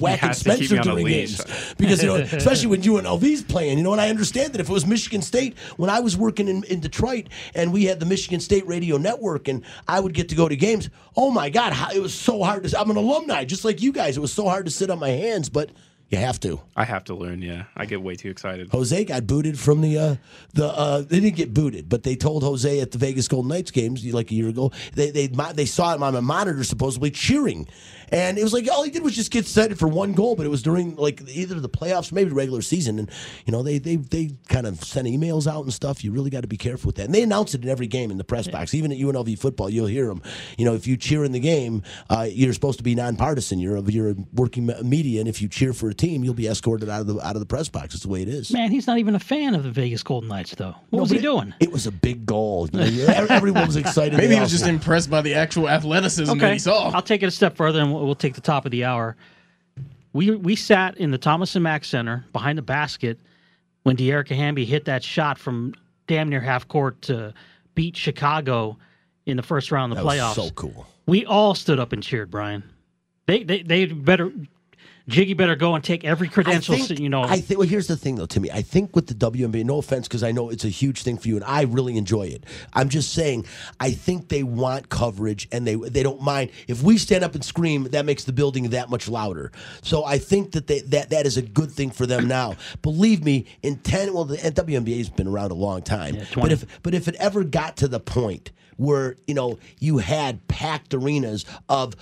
C: Spencer
D: me on a
C: doing
D: leash.
C: games because especially when UNLV's playing, and I understand that if it was Michigan State when I was working in Detroit and we had the Michigan State radio network and I would get to go to games. Oh my God, it was so hard to. I'm an alumni, just like you guys. It was so hard to sit on my hands, but. You have to.
D: I have to learn, yeah. I get way too excited.
C: Jose got booted from the they didn't get booted, but they told Jose at the Vegas Golden Knights games like a year ago, they saw him on a monitor supposedly cheering. And it was like all he did was just get excited for one goal, but it was during like either the playoffs or maybe the regular season. And they kind of sent emails out and stuff. You really got to be careful with that. And they announce it in every game in the press box. Even at UNLV football, you'll hear them. If you cheer in the game, you're supposed to be nonpartisan. You're working media, and if you cheer for a team, you'll be escorted out of the press box. It's the way it is.
B: Man, he's not even a fan of the Vegas Golden Knights, though. What was he doing?
C: It was a big goal. Everyone was excited.
E: Maybe he was just impressed by the actual athleticism that he saw.
B: I'll take it a step further, and we'll take the top of the hour. We sat in the Thomas and Mack Center behind the basket when De'Erica Hamby hit that shot from damn near half court to beat Chicago in the first round of the playoffs.
C: Was so cool.
B: We all stood up and cheered, Brian. They better. Jiggy better go and take every credential.
C: I think. Well, here's the thing, though, Timmy. I think with the WNBA, no offense, because I know it's a huge thing for you, and I really enjoy it. I'm just saying, I think they want coverage, and they don't mind if we stand up and scream. That makes the building that much louder. So I think that that is a good thing for them now. Believe me, the WNBA's been around a long time. Yeah, but if it ever got to the point where you had packed arenas of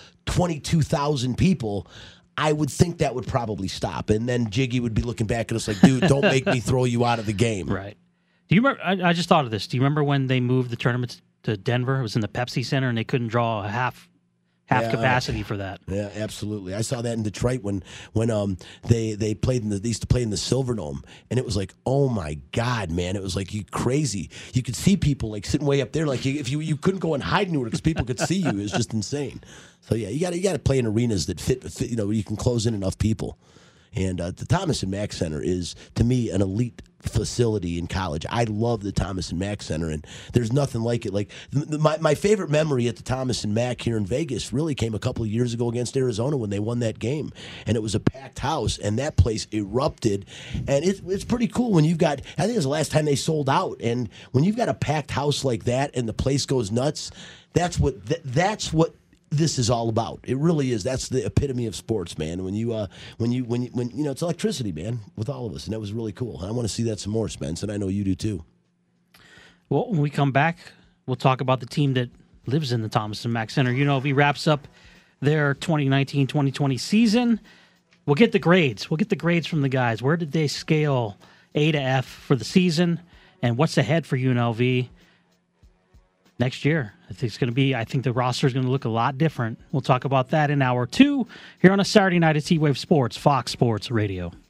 C: 22,000 people. I would think that would probably stop. And then Jiggy would be looking back at us like, dude, don't make me throw you out of the game.
B: Right. Do you remember? I just thought of this. Do you remember when they moved the tournament to Denver? It was in the Pepsi Center, and they couldn't draw a half capacity for that.
C: Yeah, absolutely. I saw that in Detroit when they played they used to play in the Silverdome, and it was like, oh my God, man! It was like crazy. You could see people like sitting way up there, like if you couldn't go and hide anywhere because people could see you. It was just insane. So yeah, you got to play in arenas that fit. You can close in enough people. And the Thomas and Mack Center is, to me, an elite facility in college. I love the Thomas and Mack Center, and there's nothing like it. Like my favorite memory at the Thomas and Mack here in Vegas really came a couple of years ago against Arizona when they won that game, and it was a packed house, and that place erupted. And it's pretty cool when you've got. I think it was the last time they sold out, and when you've got a packed house like that and the place goes nuts, that's what this is all about. It really is. That's the epitome of sports, man. When it's electricity, man, with all of us, and that was really cool. I want to see that some more, Spence, and I know you do too.
B: Well, when we come back, we'll talk about the team that lives in the Thomas and Mack Center. If he wraps up their 2019-2020 season, we'll get the grades. We'll get the grades from the guys. Where did they scale A to F for the season, and what's ahead for UNLV next year? I think the roster is going to look a lot different. We'll talk about that in hour 2 here on a Saturday night at Heatwave Sports, Fox Sports Radio.